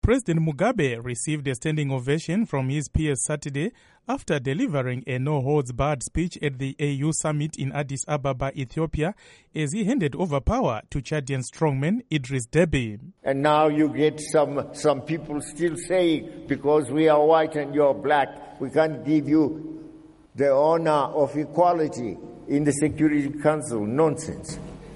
President Mugabe received a standing ovation from his peers Saturday after delivering a no-holds-barred speech at the AU summit in Addis Ababa, Ethiopia, as he handed over power to Chadian strongman Idris Deby. And now you get some people still saying, because we are white and you're black, we can't give you the honor of equality in the Security Council. Nonsense.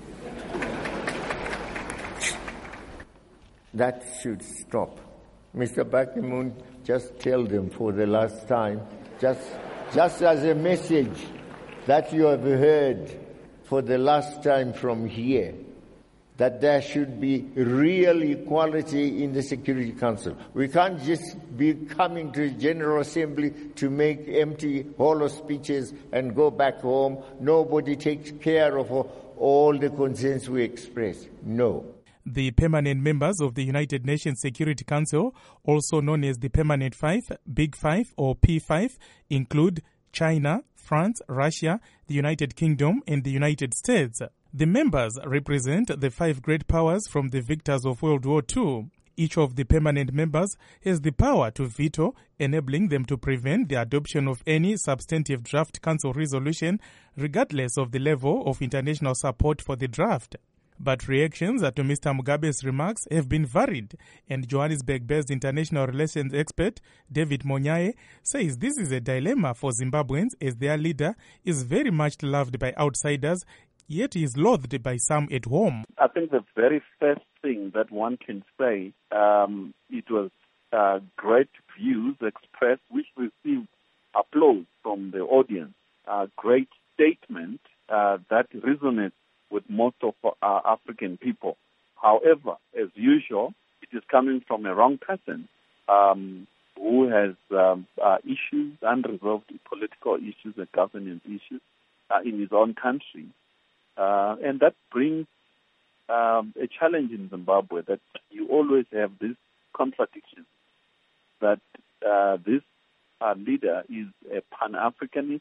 That should stop. Mr. Ban Ki-moon, just tell them for the last time, just as a message that you have heard for the last time from here, that there should be real equality in the Security Council. We can't just be coming to the General Assembly to make empty, hollow speeches and go back home. Nobody takes care of all the concerns we express. No. The permanent members of the United Nations Security Council, also known as the Permanent Five, Big Five or P5, include China, France, Russia, the United Kingdom and the United States. The members represent the five great powers from the victors of World War II. Each of the permanent members has the power to veto, enabling them to prevent the adoption of any substantive draft council resolution, regardless of the level of international support for the draft. But reactions to Mr. Mugabe's remarks have been varied, and Johannesburg-based international relations expert David Monyae says this is a dilemma for Zimbabweans as their leader is very much loved by outsiders, yet he is loathed by some at home. I think the very first thing that one can say, it was great views expressed which received applause from the audience, a great statement that resonates with most of our African people. However, as usual, it is coming from a wrong person who has issues, unresolved political issues and governance issues in his own country. And that brings a challenge in Zimbabwe, that you always have this contradiction, that this leader is a Pan-Africanist.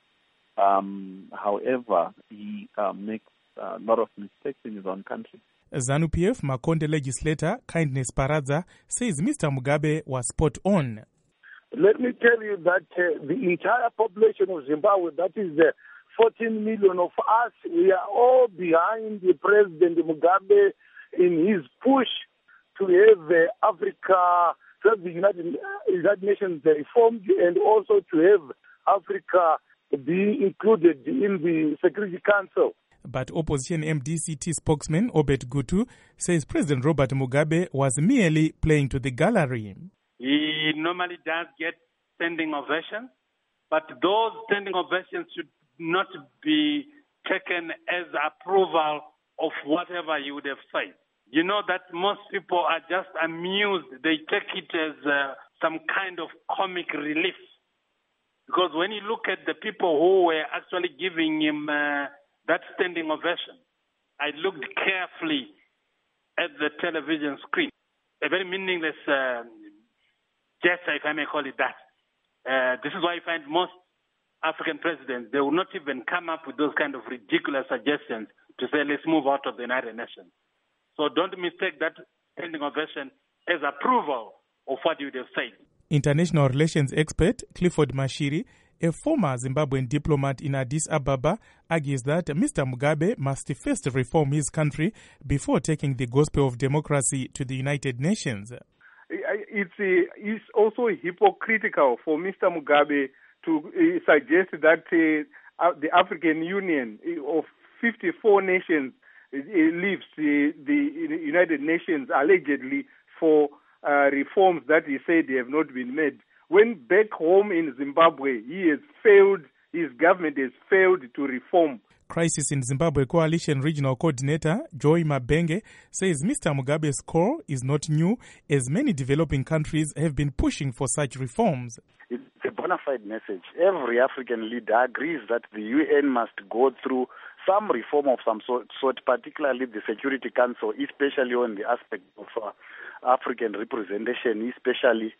However, he makes a lot of mistakes in his own country. ZANU-PF Makonde legislator Kindness Paradza says Mr. Mugabe was spot on. Let me tell you that the entire population of Zimbabwe, that is 14 million of us, we are all behind the President Mugabe in his push to have Africa, to have the United Nations reformed, and also to have Africa be included in the Security Council. But opposition MDCT spokesman Obed Gutu says President Robert Mugabe was merely playing to the gallery. He normally does get standing ovations, but those standing ovations should not be taken as approval of whatever you would have said. You know that most people are just amused. They take it as some kind of comic relief. Because when you look at the people who were actually giving him that standing ovation, I looked carefully at the television screen. A very meaningless gesture, if I may call it that. This is why I find most African presidents, they will not even come up with those kind of ridiculous suggestions to say, let's move out of the United Nations. So don't mistake that standing ovation as approval of what you would have said. International relations expert Clifford Mashiri, a former Zimbabwean diplomat in Addis Ababa, argues that Mr. Mugabe must first reform his country before taking the gospel of democracy to the United Nations. It's also hypocritical for Mr. Mugabe to suggest that the African Union of 54 nations leaves the United Nations allegedly for reforms that he said have not been made. When back home in Zimbabwe, his government has failed to reform. Crisis in Zimbabwe Coalition Regional Coordinator Joy Mabenge says Mr. Mugabe's call is not new, as many developing countries have been pushing for such reforms. It's a bona fide message. Every African leader agrees that the UN must go through some reform of some sort, particularly the Security Council, especially on the aspect of African representation, especially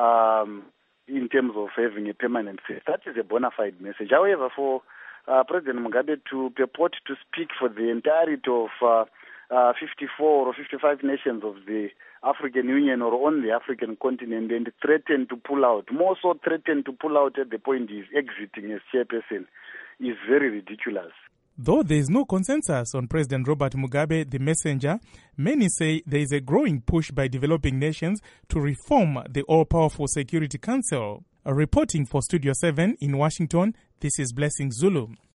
in terms of having a permanent face. That is a bona fide message. However, for President Mugabe to purport to speak for the entirety of 54 or 55 nations of the African Union or on the African continent and threaten to pull out, more so threaten to pull out at the point he is exiting as chairperson, is very ridiculous. Though there is no consensus on President Robert Mugabe, the messenger, many say there is a growing push by developing nations to reform the all-powerful Security Council. Reporting for Studio 7 in Washington, this is Blessing Zulu.